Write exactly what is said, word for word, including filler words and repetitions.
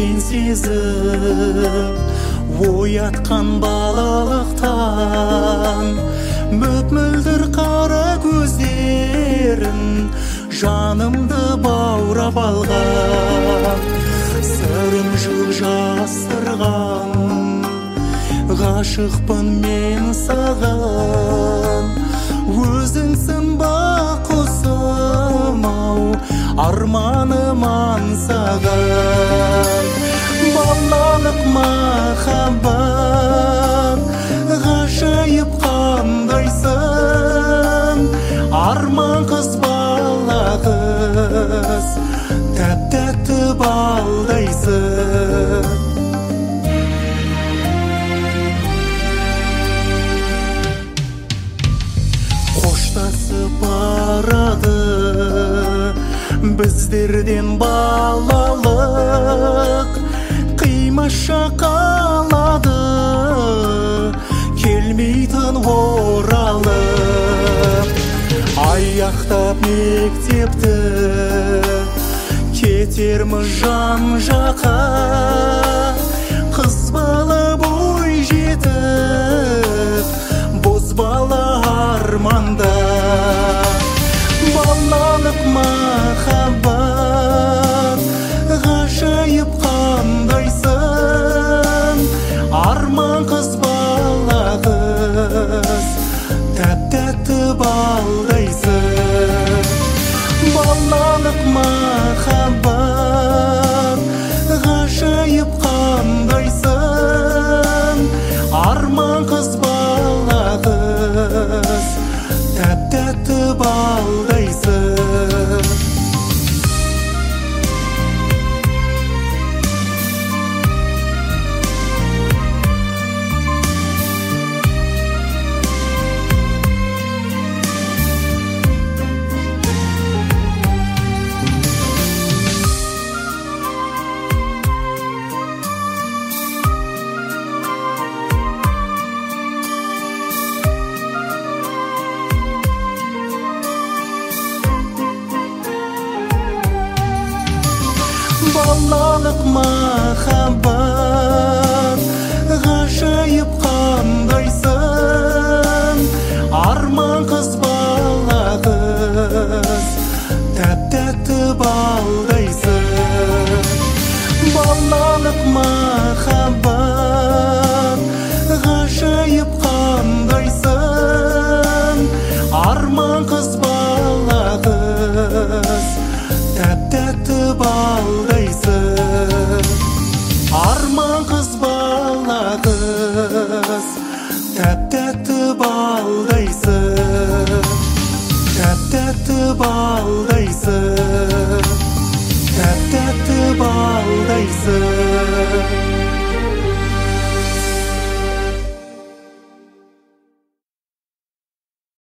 үлкен сезім оятқан балалықтан, мөп-мөлдір қара көздерін жанымды баурап алған, сырым жыл жасырған, ғашықпын мен саған. Өзіңсің бақ құсым-ау, арманым аңсаған. Балалық махаббат, ғажайып қандайсың, арман қыз бала қыз, тәп-тәтті балдайсың. Қоштасып барады біздерден балалық, қимаша қалады келмейтін оралып. Аяқтап мектепті кетерміз жан-жаққа, қыз бала бой жетіп бозбала арманда. Балалық махаббат, ғажайып қандайсың, арман қыз бала қыз, тәп-тәтті балдайсың. Балалық махаббат, ғажайып қандайсың, арман қыз бала қыз, тәп-тәтті балдайсың. Балалық махаббат,